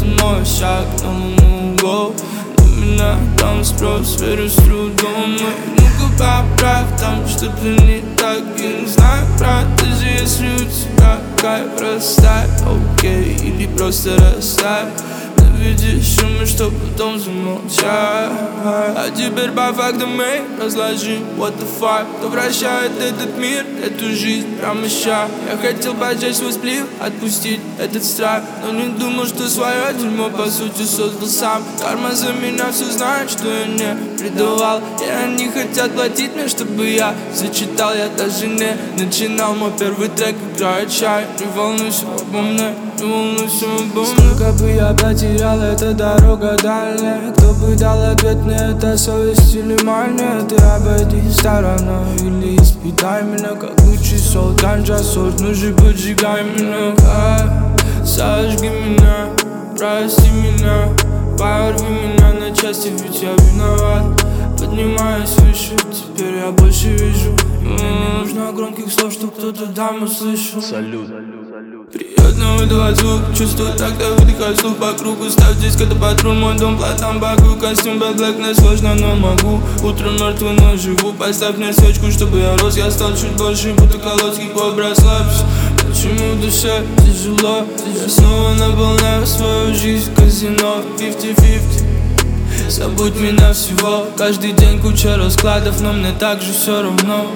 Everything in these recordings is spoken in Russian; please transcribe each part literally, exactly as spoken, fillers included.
мой шаг на луну, гоу. На меня там спрос, верю с трудом. Ну-ка поправь там, что-то не так. Я не знаю, брат, даже если у тебя кайф, расставь, окей, или просто расставь. Видишь шумы, что потом замолчать. А теперь по фактам мы разложим what the fuck. Кто вращает этот мир, эту жизнь прямо ща. Я хотел почать свой сплив, отпустить этот страх, но не думал, что свое дерьмо по сути создал сам. Карма за меня все знает, что я не предавал. И они хотят платить мне, чтобы я зачитал. Я даже не начинал, мой первый трек играет чай. Не волнуйся обо мне, не волнуйся обо мне. Сколько бы я потерял, эта дорога дальняя. Кто бы дал ответ мне, это совесть или мания? Ты обойди стороной или испытай меня, как лучший солд, ганджа, сорт, ну же поджигай меня. Сожги меня, прости меня, порви меня на части, ведь я виноват. Поднимаюсь выше, теперь я больше вижу. Мне не нужно громких слов, чтоб кто-то там услышал. Салют. Приятно выдавать звук, чувствую так-то, выдыхаю слух по кругу. Ставь здесь когда патруль, мой дом, платам, баку. Костюм Bad Black, мне сложно, но могу. Утром мертвый, но живу. Поставь мне свечку, чтобы я рос. Я стал чуть больше, будто колодский кобра, расслабься. Почему в душе тяжело? Я снова наполняю свою жизнь, казино пятьдесят на пятьдесят. Забудь меня всего, каждый день куча раскладов, но мне так же все равно.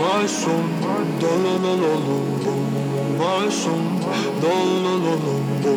My son, do lo lo lo lo, my son, do lo lo lo lo.